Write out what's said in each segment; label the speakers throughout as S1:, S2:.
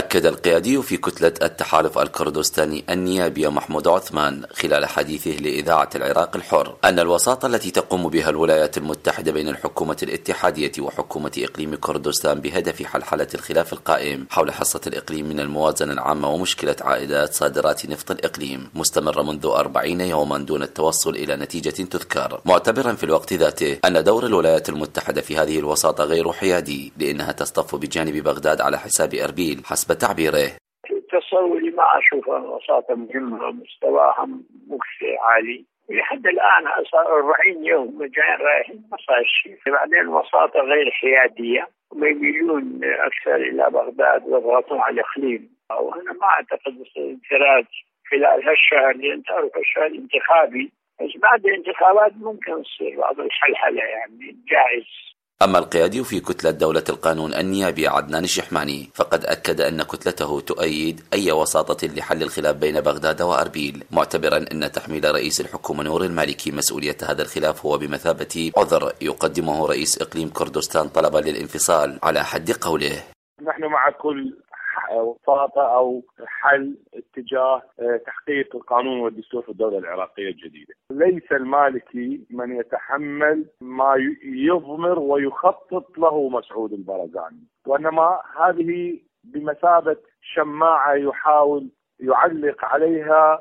S1: أكد القيادي في كتلة التحالف الكردستاني النيابي محمود عثمان خلال حديثه لإذاعة العراق الحر أن الوساطة التي تقوم بها الولايات المتحدة بين الحكومة الاتحادية وحكومة إقليم كردستان بهدف حلحلة الخلاف القائم حول حصة الإقليم من الموازنة العامة ومشكلة عائدات صادرات نفط الإقليم مستمرة منذ 40 يوما دون التوصل إلى نتيجة تذكر، معتبرا في الوقت ذاته أن دور الولايات المتحدة في هذه الوساطة غير حيادي لأنها تصطف بجانب بغداد على حساب أربيل حسب تعبيره.
S2: تصوري ما أشوف الوساطة مهمة مستواها مكفي عالي لحد الآن. صار 40 يوم جايين رايحين ما صار شيء. بعدين الوساطة غير حيادية ويميلون أكثر إلى بغداد ويضغطون على الإقليم، وأنا ما أعتقد انفراج خلال هالشهر، لأن تعرف الشهر انتخابي، بس بعد الانتخابات ممكن تصير بعض الحلحلة يعني جائز.
S1: أما القيادي في كتلة دولة القانون النيابي عدنان الشحماني فقد أكد أن كتلته تؤيد أي وساطة لحل الخلاف بين بغداد وأربيل، معتبرا أن تحميل رئيس الحكومة نور المالكي مسؤولية هذا الخلاف هو بمثابة عذر يقدمه رئيس إقليم كردستان طلبا للانفصال على حد قوله.
S3: نحن مع كل وساطة أو حل اتجاه تحقيق القانون والدستور في الدولة العراقية الجديدة. ليس المالكي من يتحمل ما يضمر ويخطط له مسعود البرزاني، وإنما هذه بمثابة شماعة يحاول يعلق عليها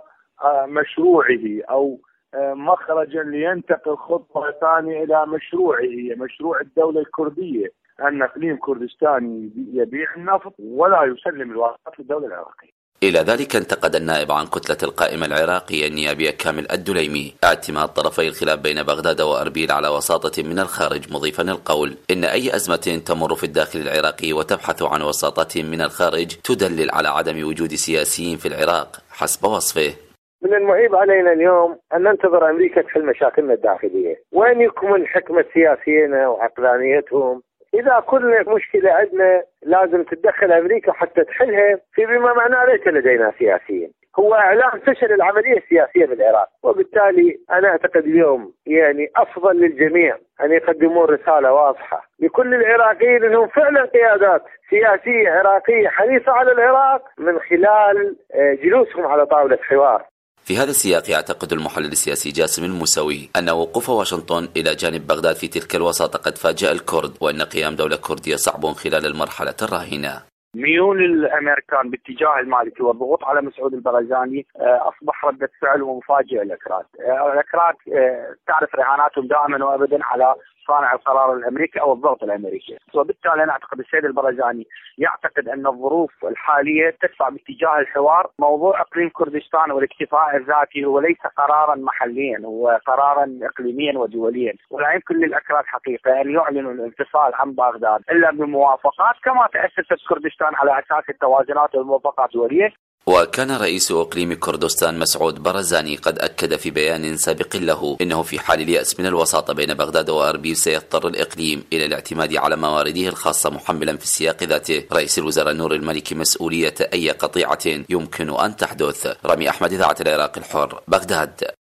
S3: مشروعه أو مخرجا لينتقل خطوة ثانية إلى مشروع الدولة الكردية، أن إقليم كردستان يبيع النفط ولا يسلم الوساطة للدولة العراقية.
S1: إلى ذلك انتقد النائب عن كتلة القائمة العراقية النيابية كامل الدليمي اعتماد طرفي الخلاف بين بغداد وأربيل على وساطة من الخارج، مضيفا القول إن أي أزمة تمر في الداخل العراقي وتبحث عن وساطة من الخارج تدلل على عدم وجود سياسيين في العراق حسب وصفه.
S4: من المعيب علينا اليوم أن ننتظر أمريكا تحل مشاكلنا الداخلية، وين يكمن حكمة سياسيين وعقلانيتهم؟ إذا كل مشكلة عندنا لازم تتدخل أمريكا حتى تحلها، في بما معناه ليس لدينا سياسيين. هو إعلان فشل العملية السياسية بالعراق، وبالتالي أنا أعتقد اليوم يعني أفضل للجميع أن يقدمون رسالة واضحة لكل العراقيين أنهم فعلا قيادات سياسية عراقية حريصة على العراق من خلال جلوسهم على طاولة حوار.
S1: في هذا السياق يعتقد المحلل السياسي جاسم الموسوي أن وقوف واشنطن إلى جانب بغداد في تلك الوساطة قد فاجأ الكرد، وأن قيام دولة كردية صعب خلال المرحلة الراهنة.
S3: ميول الامريكان باتجاه المالكي والضغوط على مسعود البرزاني اصبح رده فعل ومفاجئ الاكراد. الاكراد تعرف رهاناتهم دائما وابدا على صانع القرار الامريكي او الضغط الامريكي، وبالتالي انا اعتقد السيد البرزاني يعتقد ان الظروف الحاليه تدفع باتجاه الحوار. موضوع اقليم كردستان والاكتفاء الذاتي هو ليس قرارا محليا، هو قرارا اقليميا ودوليا، ولا يمكن للاكراد حقيقه ان يعلنوا الانفصال عن بغداد الا بموافقات كما تاسست كردستان على اساس التوازنات والموافقات الدوليه.
S1: وكان رئيس إقليم كردستان مسعود برزاني قد أكد في بيان سابق له إنه في حال اليأس من الوساطة بين بغداد وأربيل سيضطر الإقليم إلى الاعتماد على موارده الخاصة، محملا في السياق ذاته رئيس الوزراء نور المالكي مسؤولية أي قطيعة يمكن أن تحدث. رامي أحمد، إذاعة العراق الحر، بغداد.